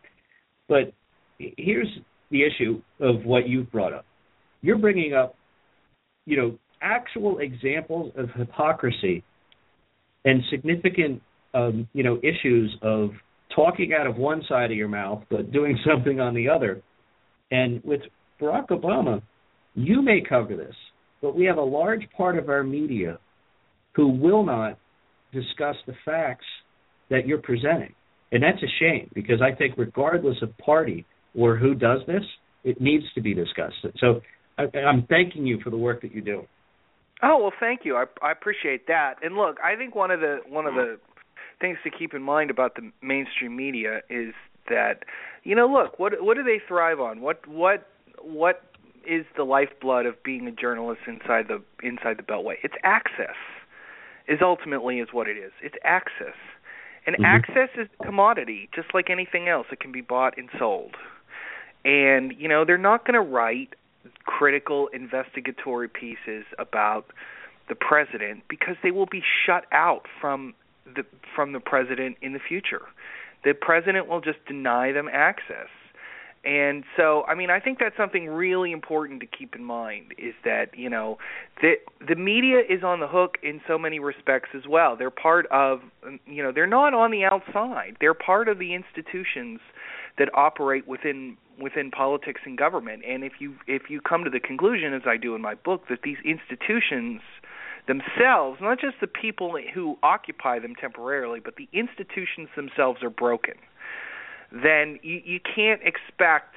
But here's the issue of what you've brought up. You're bringing up, actual examples of hypocrisy and significant, issues of talking out of one side of your mouth but doing something on the other. And with Barack Obama, you may cover this, but we have a large part of our media who will not discuss the facts that you're presenting. And that's a shame, because I think regardless of party or who does this, it needs to be discussed. So I'm thanking you for the work that you do. Oh, well, thank you. I appreciate that. And look, I think one of the things to keep in mind about the mainstream media is that, look, what do they thrive on? What is the lifeblood of being a journalist inside the Beltway? It's access. Is what it is. It's access. And access is a commodity, just like anything else. It can be bought and sold. And, they're not going to write critical investigatory pieces about the president because they will be shut out from the president in the future. The president will just deny them access. And so, I think that's something really important to keep in mind, is that, the media is on the hook in so many respects as well. They're part of, they're not on the outside. They're part of the institutions that operate within politics and government. And if you come to the conclusion, as I do in my book, that these institutions themselves, not just the people who occupy them temporarily, but the institutions themselves are broken, then you can't expect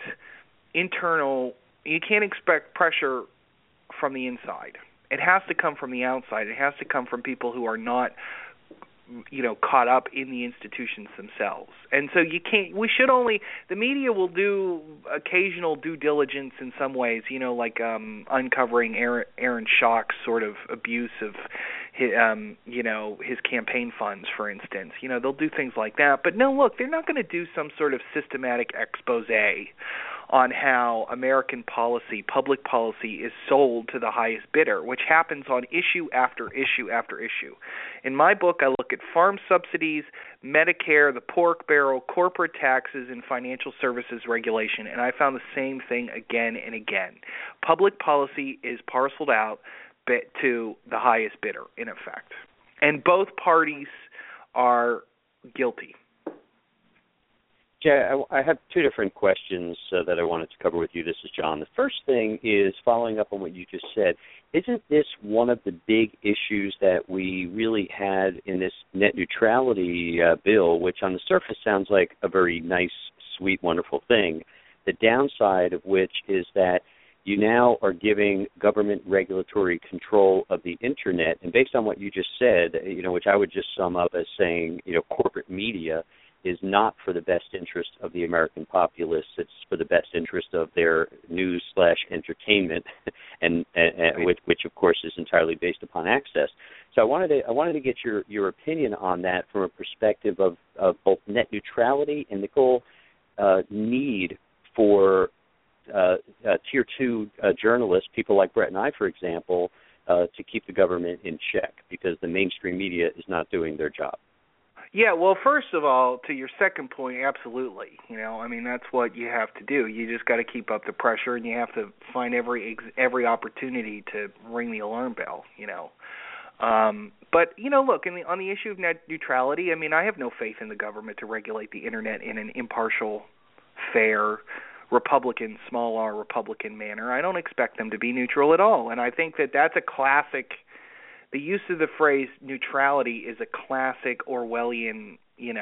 pressure from the inside. It has to come from the outside. It has to come from people who are not, caught up in the institutions themselves. And so the media will do occasional due diligence in some ways, like uncovering Aaron Schock's sort of abuse of his campaign funds, for instance. They'll do things like that. But no, look, they're not going to do some sort of systematic expose on how American policy, public policy, is sold to the highest bidder, which happens on issue after issue after issue. In my book, I look at farm subsidies, Medicare, the pork barrel, corporate taxes, and financial services regulation, and I found the same thing again and again. Public policy is parceled out to the highest bidder, in effect. And both parties are guilty. Jay, I have two different questions that I wanted to cover with you. This is John. The first thing is following up on what you just said. Isn't this one of the big issues that we really had in this net neutrality bill, which on the surface sounds like a very nice, sweet, wonderful thing, the downside of which is that you now are giving government regulatory control of the Internet, and based on what you just said, which I would just sum up as saying, corporate media is not for the best interest of the American populace. It's for the best interest of their news/entertainment, and which of course is entirely based upon access. So I wanted to get your opinion on that from a perspective of both net neutrality and the whole need for tier 2 journalists, people like Brett and I, for example, to keep the government in check because the mainstream media is not doing their job. Yeah, well, first of all, to your second point, absolutely. That's what you have to do. You just got to keep up the pressure, and you have to find every opportunity to ring the alarm bell. But look, on the issue of net neutrality, I have no faith in the government to regulate the Internet in an impartial, fair, Republican, small R Republican manner. I don't expect them to be neutral at all, and I think that's a classic. The use of the phrase neutrality is a classic Orwellian,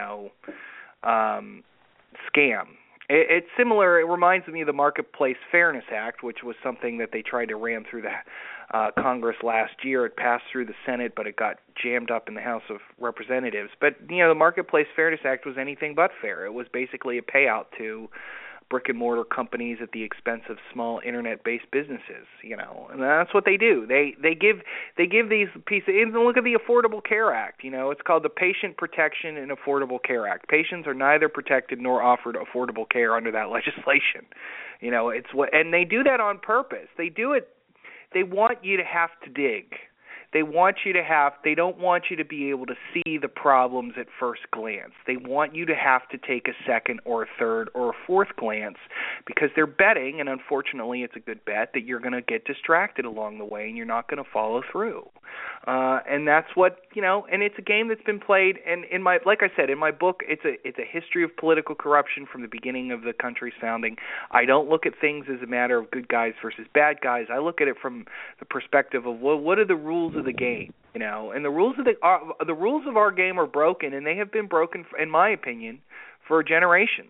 scam. It's similar. It reminds me of the Marketplace Fairness Act, which was something that they tried to ram through the Congress last year. It passed through the Senate, but it got jammed up in the House of Representatives. But, the Marketplace Fairness Act was anything but fair. It was basically a payout to brick-and-mortar companies at the expense of small Internet-based businesses, and that's what they do. They give these pieces. And look at the Affordable Care Act. It's called the Patient Protection and Affordable Care Act. Patients are neither protected nor offered affordable care under that legislation. And they do that on purpose. They do it. They want you to have to dig. They don't want you to be able to see the problems at first glance. They want you to have to take a second or a third or a fourth glance because they're betting, and unfortunately it's a good bet, that you're going to get distracted along the way and you're not going to follow through. And that's what, and it's a game that's been played. And like I said, in my book, it's a history of political corruption from the beginning of the country's founding. I don't look at things as a matter of good guys versus bad guys. I look at it from the perspective of, well, what are the rules of the game? And the rules of our game are broken, and they have been broken, in my opinion, for generations.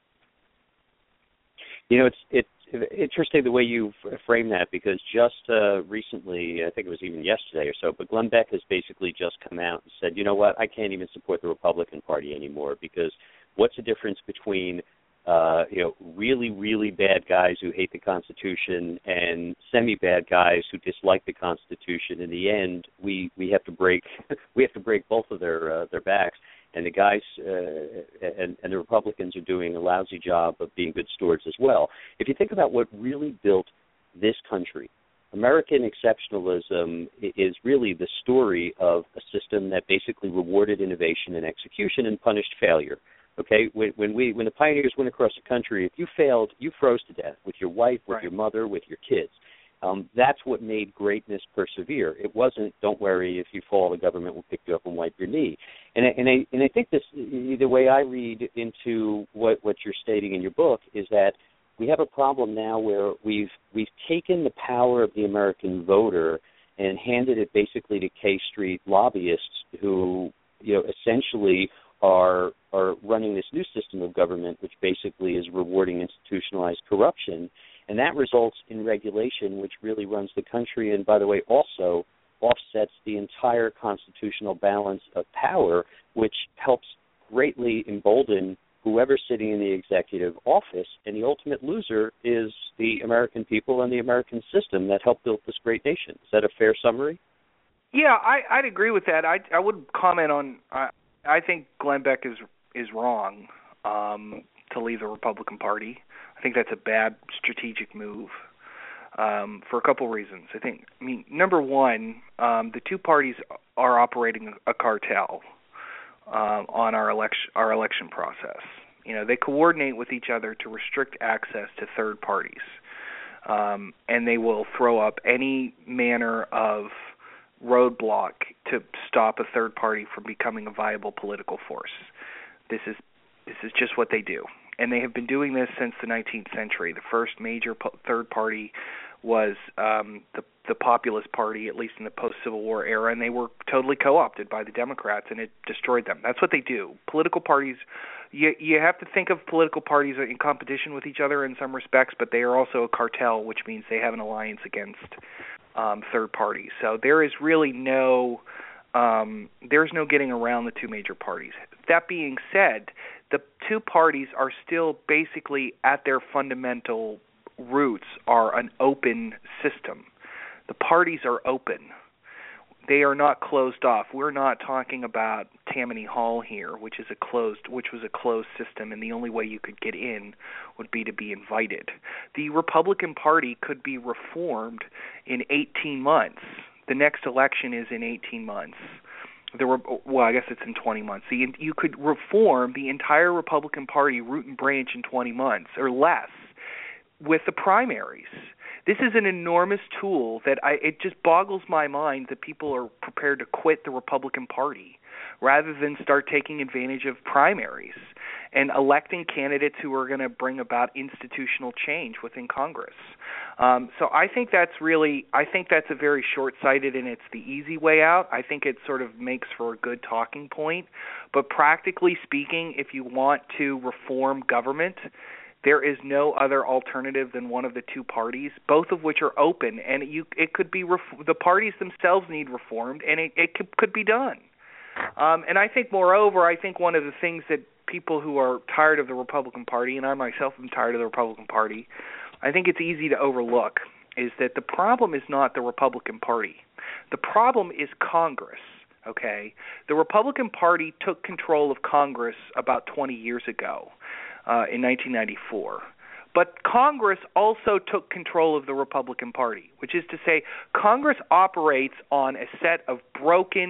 It's interesting the way you frame that, because just recently, I think it was even yesterday or so, but Glenn Beck has basically just come out and said, you know what, I can't even support the Republican Party anymore, because what's the difference between really, really bad guys who hate the Constitution and semi-bad guys who dislike the Constitution? In the end, we have to break both of their backs. And the guys and the Republicans are doing a lousy job of being good stewards as well. If you think about what really built this country, American exceptionalism is really the story of a system that basically rewarded innovation and execution and punished failure. Okay, when the pioneers went across the country, if you failed, you froze to death with your wife, with your mother, with your kids. That's what made greatness persevere. It wasn't, don't worry, if you fall, the government will pick you up and wipe your knee. And I think this, the way I read into what you're stating in your book, is that we have a problem now where we've taken the power of the American voter and handed it basically to K Street lobbyists who, essentially are running this new system of government, which basically is rewarding institutionalized corruption. And that results in regulation, which really runs the country, and, by the way, also offsets the entire constitutional balance of power, which helps greatly embolden whoever's sitting in the executive office. And the ultimate loser is the American people and the American system that helped build this great nation. Is that a fair summary? Yeah, I'd agree with that. I would comment on, I think Glenn Beck is wrong to leave the Republican Party. I think that's a bad strategic move for a couple reasons. Number one, the two parties are operating a cartel on our election process. They coordinate with each other to restrict access to third parties, and they will throw up any manner of roadblock to stop a third party from becoming a viable political force. This is just what they do. And they have been doing this since the 19th century. The first major third party was the Populist Party, at least in the post-Civil War era, and they were totally co-opted by the Democrats, and it destroyed them. That's what they do. Political parties, you have to think of political parties in competition with each other in some respects, but they are also a cartel, which means they have an alliance against third parties. So there is really there's no getting around the two major parties. That being said, the two parties are still basically at their fundamental roots are an open system. The parties are open. They are not closed off. We're not talking about Tammany Hall here, which was a closed system, and the only way you could get in would be to be invited. The Republican Party could be reformed in 18 months. The next election is in 18 months. I guess it's in 20 months. You could reform the entire Republican Party root and branch in 20 months or less with the primaries. This is an enormous tool that it just boggles my mind that people are prepared to quit the Republican Party rather than start taking advantage of primaries and electing candidates who are going to bring about institutional change within Congress. So I think that's a very short-sighted, and it's the easy way out. I think it sort of makes for a good talking point. But practically speaking, if you want to reform government, there is no other alternative than one of the two parties, both of which are open, and it could be the parties themselves need reformed, and it could be done. And I think, moreover, one of the things that people who are tired of the Republican Party, and I myself am tired of the Republican Party, I think it's easy to overlook, is that the problem is not the Republican Party. The problem is Congress, okay? The Republican Party took control of Congress about 20 years ago in 1994. But Congress also took control of the Republican Party, which is to say Congress operates on a set of broken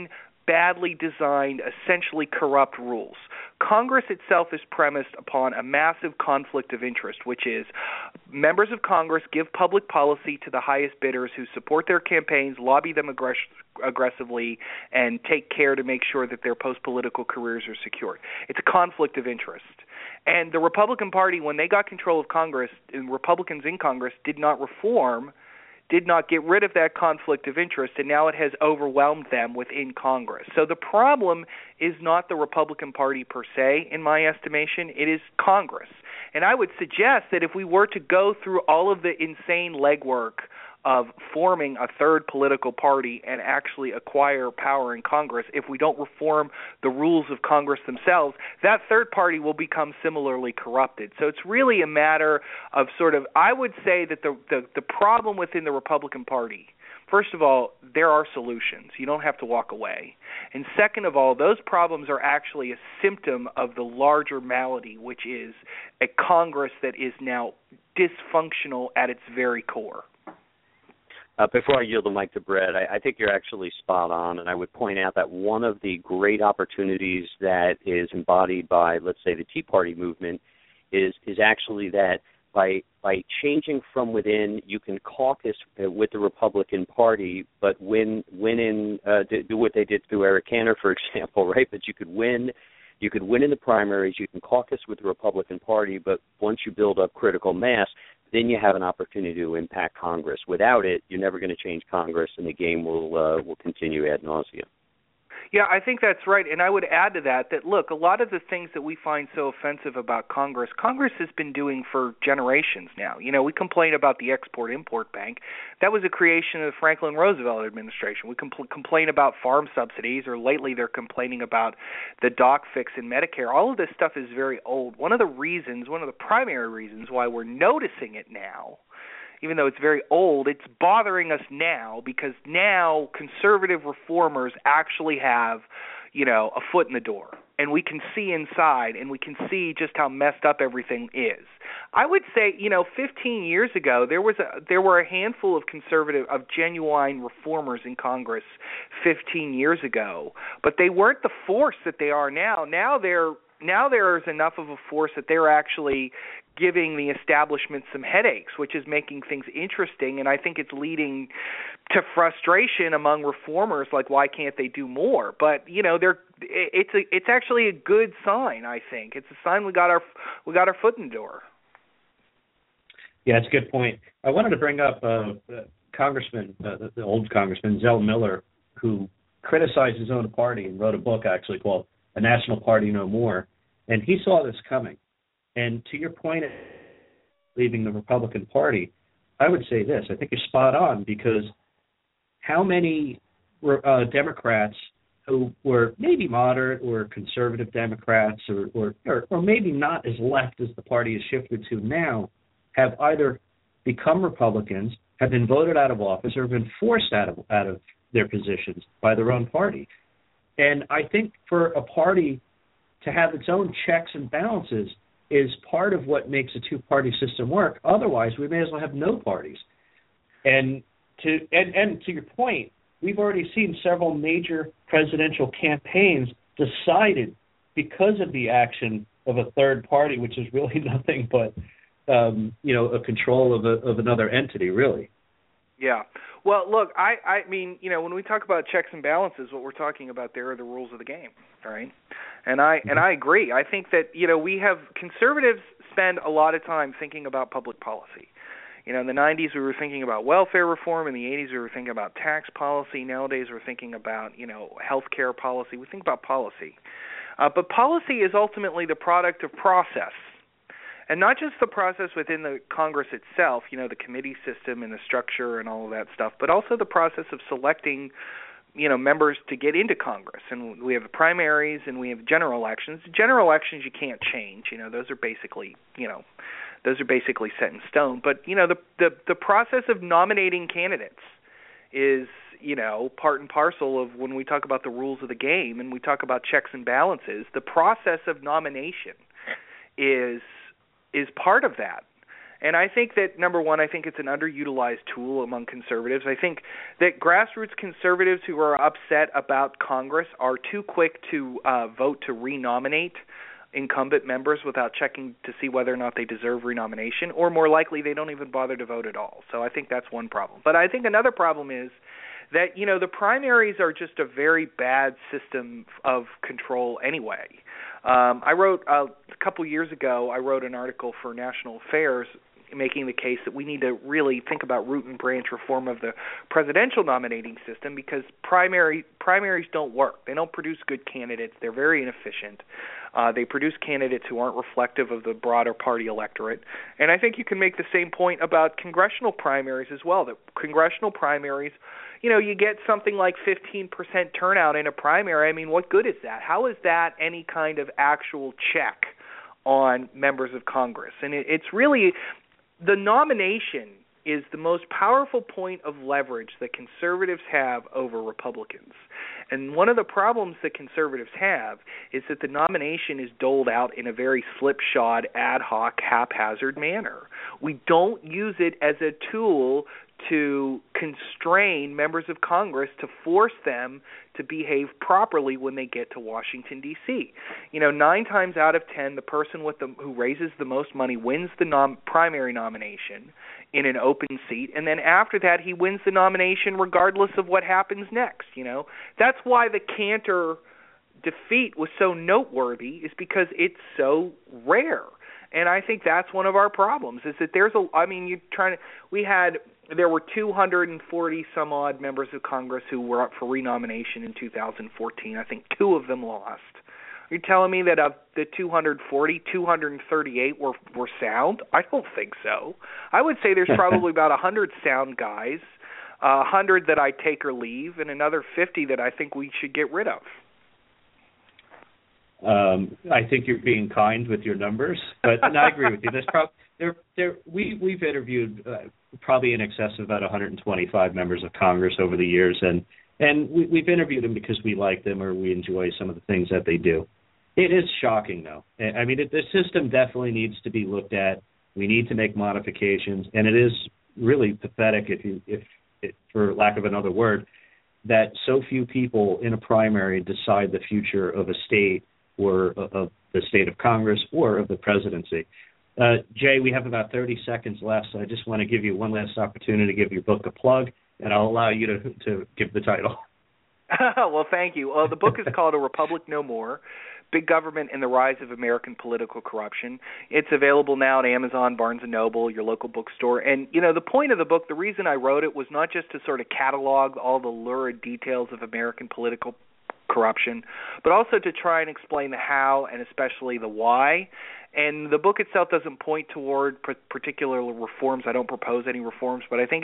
badly designed, essentially corrupt rules. Congress itself is premised upon a massive conflict of interest, which is members of Congress give public policy to the highest bidders who support their campaigns, lobby them aggressively, and take care to make sure that their post-political careers are secured. It's a conflict of interest. And the Republican Party, when they got control of Congress, and Republicans in Congress did not reform, did not get rid of that conflict of interest, and now it has overwhelmed them within Congress. So the problem is not the Republican Party per se, in my estimation. It is Congress. And I would suggest that if we were to go through all of the insane legwork of forming a third political party and actually acquire power in Congress, if we don't reform the rules of Congress themselves, that third party will become similarly corrupted. So it's really a matter of sort of, I would say that the problem within the Republican Party, first of all, there are solutions. You don't have to walk away. And second of all, those problems are actually a symptom of the larger malady, which is a Congress that is now dysfunctional at its very core. Before I yield the mic to Brett, I think you're actually spot on, and I would point out that one of the great opportunities that is embodied by, let's say, the Tea Party movement is actually that by changing from within, you can caucus with the Republican Party, but win in do what they did through Eric Cantor, for example, right? But you could win in the primaries, you can caucus with the Republican Party, but once you build up critical mass, then you have an opportunity to impact Congress. Without it, you're never going to change Congress, and the game will continue ad nauseum. Yeah, I think that's right, and I would add to that, look, a lot of the things that we find so offensive about Congress has been doing for generations now. You know, we complain about the Export-Import Bank. That was a creation of the Franklin Roosevelt administration. We complain about farm subsidies, or lately they're complaining about the doc fix in Medicare. All of this stuff is very old. One of the primary reasons why we're noticing it now, even though it's very old, it's bothering us now because now conservative reformers actually have, a foot in the door. And we can see inside, and we can see just how messed up everything is. I would say, 15 years ago, there were a handful of genuine reformers in Congress 15 years ago, but they weren't the force that they are now. Now there is enough of a force that they're actually giving the establishment some headaches, which is making things interesting, and I think it's leading to frustration among reformers, like why can't they do more? But it's actually a good sign. I think it's a sign we got our foot in the door. Yeah, it's a good point. I wanted to bring up Congressman, the old Congressman Zell Miller, who criticized his own party and wrote a book actually called A National Party No More, and he saw this coming. And to your point of leaving the Republican Party, I would say this. I think you're spot on, because how many Democrats who were maybe moderate or conservative Democrats or maybe not as left as the party has shifted to now have either become Republicans, have been voted out of office, or have been forced out of their positions by their own party. And I think for a party to have its own checks and balances is part of what makes a two-party system work. Otherwise, we may as well have no parties. And to your point, we've already seen several major presidential campaigns decided because of the action of a third party, which is really nothing but a control of another entity, really. Yeah. Well, look, I mean, when we talk about checks and balances, what we're talking about there are the rules of the game, right? And I agree. I think that, we have conservatives spend a lot of time thinking about public policy. In the 90s, we were thinking about welfare reform. In the 80s, we were thinking about tax policy. Nowadays, we're thinking about, health care policy. We think about policy. But policy is ultimately the product of process. And not just the process within the Congress itself, the committee system and the structure and all of that stuff, but also the process of selecting, members to get into Congress. And we have the primaries and we have general elections. General elections you can't change. Those are basically set in stone. But, the process of nominating candidates is, part and parcel of when we talk about the rules of the game and we talk about checks and balances. The process of nomination is part of that. And I think that, number one, I think it's an underutilized tool among conservatives. I think that grassroots conservatives who are upset about Congress are too quick to vote to renominate incumbent members without checking to see whether or not they deserve renomination, or more likely they don't even bother to vote at all. So I think that's one problem. But I think another problem is that, the primaries are just a very bad system of control anyway. I wrote a couple years ago, I wrote an article for National Affairs making the case that we need to really think about root and branch reform of the presidential nominating system, because primaries don't work. They don't produce good candidates. They're very inefficient. They produce candidates who aren't reflective of the broader party electorate. And I think you can make the same point about congressional primaries as well, that congressional primaries, you get something like 15% turnout in a primary. I mean, what good is that? How is that any kind of actual check on members of Congress? And it's really, the nomination is the most powerful point of leverage that conservatives have over Republicans. And one of the problems that conservatives have is that the nomination is doled out in a very slipshod, ad hoc, haphazard manner. We don't use it as a tool to constrain members of Congress, to force them to behave properly when they get to Washington, D.C. 9 times out of 10, the person who raises the most money wins the primary nomination in an open seat, and then after that he wins the nomination regardless of what happens next. That's why the Cantor defeat was so noteworthy, is because it's so rare. And I think that's one of our problems, is that there were 240 some odd members of Congress who were up for renomination in 2014. I think 2 of them lost. You're telling me that of the 240, 238 were sound? I don't think so. I would say there's probably about 100 sound guys, 100 that I take or leave, and another 50 that I think we should get rid of. I think you're being kind with your numbers, but I agree with you. We've interviewed probably in excess of about 125 members of Congress over the years, and we've interviewed them because we like them or we enjoy some of the things that they do. It is shocking, though. I mean, the system definitely needs to be looked at. We need to make modifications, and it is really pathetic, if for lack of another word, that so few people in a primary decide the future of a state or of the state of Congress or of the presidency. Jay, we have about 30 seconds left, so I just want to give you one last opportunity to give your book a plug, and I'll allow you to give the title. Well, thank you. The book is called A Republic No More: Big Government and the Rise of American Political Corruption. It's available now at Amazon, Barnes & Noble, your local bookstore. And, the point of the book, the reason I wrote it was not just to sort of catalog all the lurid details of American political corruption, but also to try and explain the how and especially the why. And the book itself doesn't point toward particular reforms. I don't propose any reforms, but I think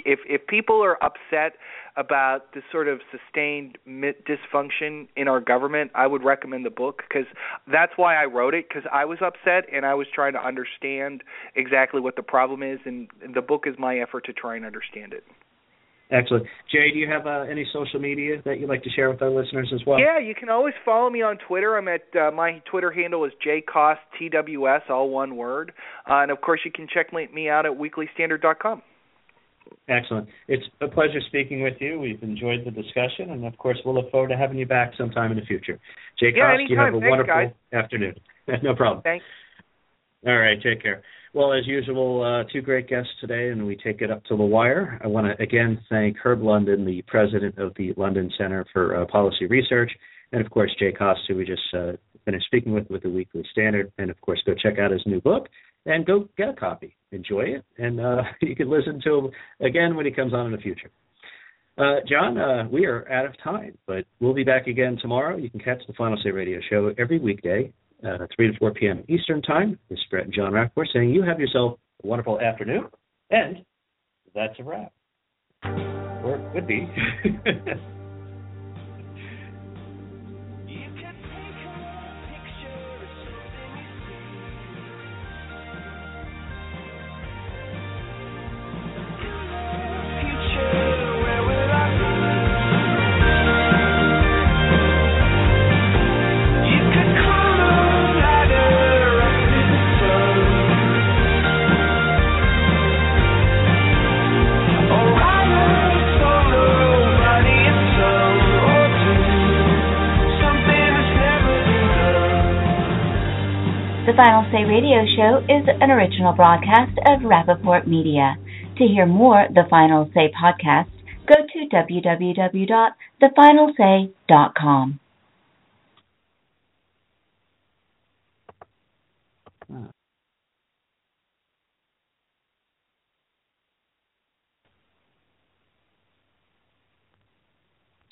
if people are upset about this sort of sustained dysfunction in our government, I would recommend the book, because that's why I wrote it, because I was upset and I was trying to understand exactly what the problem is, and the book is my effort to try and understand it. Excellent. Jay, do you have any social media that you'd like to share with our listeners as well? Yeah, you can always follow me on Twitter. I'm at my Twitter handle is jcosttws, all one word. And, of course, you can check me out at weeklystandard.com. Excellent. It's a pleasure speaking with you. We've enjoyed the discussion, and, of course, we'll look forward to having you back sometime in the future. Jay Cost, you have a wonderful afternoon. No problem. Thanks. All right, take care. Well, as usual, 2 great guests today, and we take it up to the wire. I want to, again, thank Herb London, the president of the London Center for Policy Research, and, of course, Jay Cost, who we just finished speaking with the Weekly Standard. And, of course, go check out his new book and go get a copy. Enjoy it, and you can listen to him again when he comes on in the future. John, we are out of time, but we'll be back again tomorrow. You can catch the Final Say Radio Show every weekday, 3 to 4 p.m. Eastern Time. This is Brett and John Rappaport saying you have yourself a wonderful afternoon, and that's a wrap. Or it would be. Final Say Radio Show is an original broadcast of Rappaport Media. To hear more The Final Say podcast, go to www.thefinalsay.com.